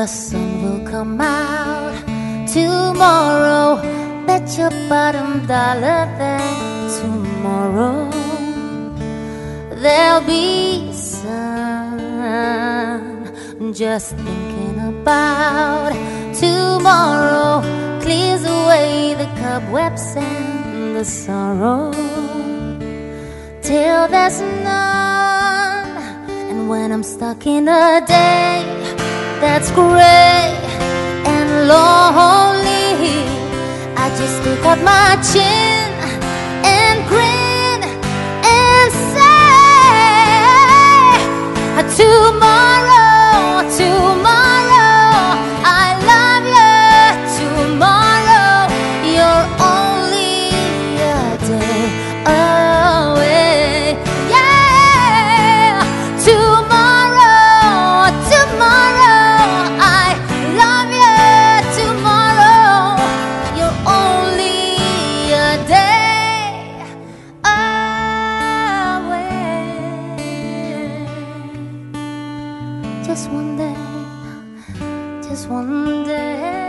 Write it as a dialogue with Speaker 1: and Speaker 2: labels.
Speaker 1: the sun will come out tomorrow. Bet your bottom dollar that tomorrow there'll be sun. Just thinking about tomorrow clears away the cobwebs and the sorrow till there's none. And when I'm stuck in a day that's gray and lonely, I just stick out my chin and grin and say, tomorrow, tomorrow, I love you. Tomorrow, you're only a day away. Yeah, tomorrow, tomorrow, I love you. Tomorrow, you're only a day away. Just one day, just one day.